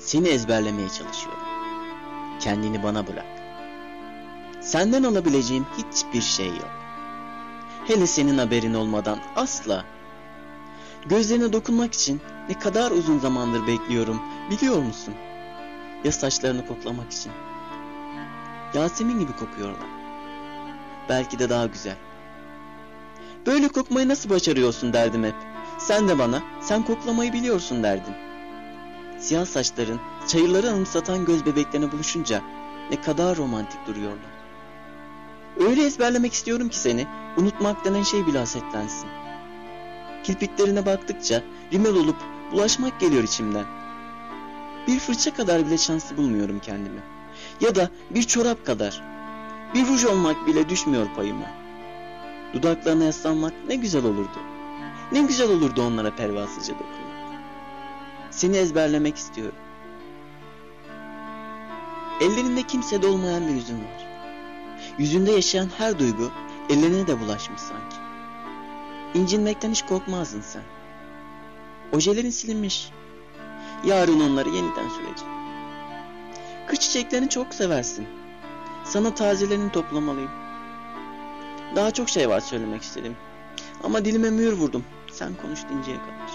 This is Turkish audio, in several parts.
Seni ezberlemeye çalışıyorum. Kendini bana bırak. Senden alabileceğim hiçbir şey yok. Hele senin haberin olmadan asla. Gözlerine dokunmak için ne kadar uzun zamandır bekliyorum, biliyor musun? Ya saçlarını koklamak için. Yasemin gibi kokuyorlar. Belki de daha güzel. Böyle kokmayı nasıl başarıyorsun derdim hep. Sen de bana, sen koklamayı biliyorsun derdin. Siyah saçların, çayırları anımsatan göz bebeklerine buluşunca ne kadar romantik duruyorlar. Öyle ezberlemek istiyorum ki seni, unutmak denen şey bile hasetlensin. Kirpiklerine baktıkça rimel olup bulaşmak geliyor içimden. Bir fırça kadar bile şanslı bulmuyorum kendimi. Ya da bir çorap kadar. Bir ruj olmak bile düşmüyor payıma. Dudaklarına yaslanmak ne güzel olurdu. Ne güzel olurdu onlara pervasızca dokunmak. Seni ezberlemek istiyorum. Ellerinde kimsede olmayan bir yüzün var. Yüzünde yaşayan her duygu ellerine de bulaşmış sanki. İncinmekten hiç korkmazdın sen. Ojelerin silinmiş. Yarın onları yeniden süreceğim. Kış çiçeklerini çok seversin. Sana tazelerini toplamalıyım. Daha çok şey var söylemek istedim. Ama dilime mühür vurdum. Sen konuş dinceye kadar.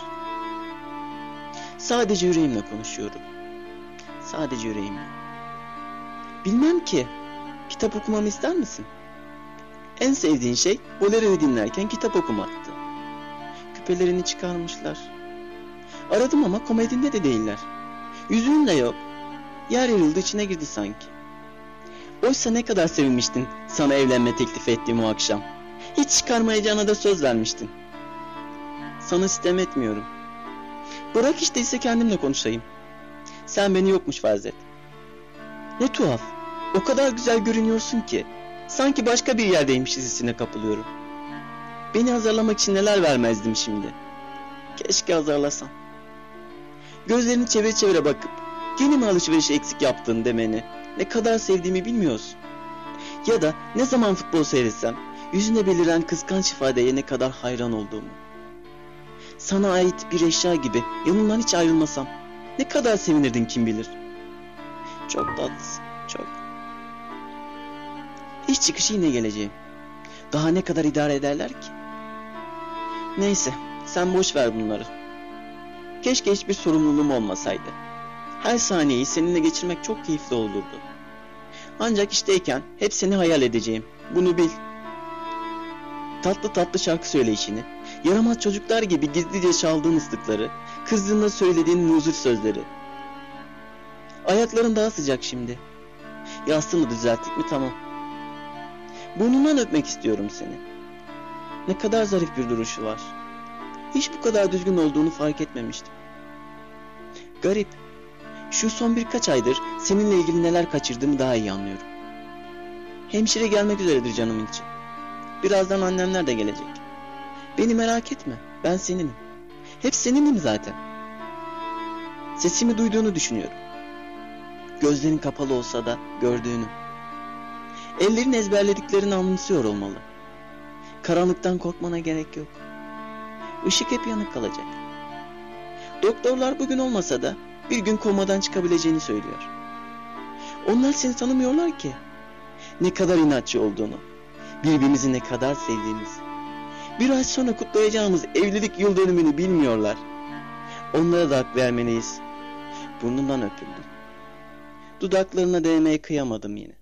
Sadece yüreğimle konuşuyorum. Sadece yüreğimle. Bilmem ki. Kitap okumamı ister misin? En sevdiğin şey Bolero'yu dinlerken kitap okumaktı. Küpelerini çıkarmışlar. Aradım ama komedinde de değiller. Yüzüğün de yok. Yer yarıldı içine girdi sanki. Oysa ne kadar sevinmiştin sana evlenme teklif ettiğim o akşam. Hiç çıkarmayacağına da söz vermiştin. Sana sitem etmiyorum. Bırak işte ise kendimle konuşayım. Sen beni yokmuş farz et. Ne tuhaf. O kadar güzel görünüyorsun ki. Sanki başka bir yerdeymişiz hissine kapılıyorum. Beni azarlamak için neler vermezdim şimdi. Keşke azarlasam. Gözlerini çevire çevire bakıp yeni mi alışveriş eksik yaptın demeni ne kadar sevdiğimi bilmiyorsun. Ya da ne zaman futbol seyretsem yüzüne beliren kıskanç ifadeye ne kadar hayran olduğumu. Sana ait bir eşya gibi yanından hiç ayrılmasam ne kadar sevinirdin kim bilir. Çok tatlısın, çok. İş çıkışı yine geleceğim. Daha ne kadar idare ederler ki? Neyse, sen boş ver bunları. Keşke hiçbir sorumluluğum olmasaydı. Her saniyeyi seninle geçirmek çok keyifli olurdu. Ancak işteyken hep seni hayal edeceğim. Bunu bil. Tatlı tatlı şarkı söyleyişini, yaramaz çocuklar gibi gizlice çaldığın ıslıkları, kızdığında söylediğin muzur sözleri. Ayakların daha sıcak şimdi. Yastığını düzelttik mi tamam. Burnundan öpmek istiyorum seni. Ne kadar zarif bir duruşu var. Hiç bu kadar düzgün olduğunu fark etmemiştim. Garip. Şu son birkaç aydır seninle ilgili neler kaçırdığımı daha iyi anlıyorum. Hemşire gelmek üzeredir canımın için. Birazdan annemler de gelecek. Beni merak etme. Ben seninim. Hep seninim zaten. Sesimi duyduğunu düşünüyorum. Gözlerin kapalı olsa da gördüğünü. Ellerin ezberlediklerini anımsıyor olmalı. Karanlıktan korkmana gerek yok. Işık hep yanık kalacak. Doktorlar bugün olmasa da bir gün komadan çıkabileceğini söylüyor. Onlar seni tanımıyorlar ki. Ne kadar inatçı olduğunu, birbirimizi ne kadar sevdiğimizi, bir ay sonra kutlayacağımız evlilik yıl dönümünü bilmiyorlar. Onlara da hak vermeliyiz. Burnundan öpüldüm. Dudaklarına değmeye kıyamadım yine.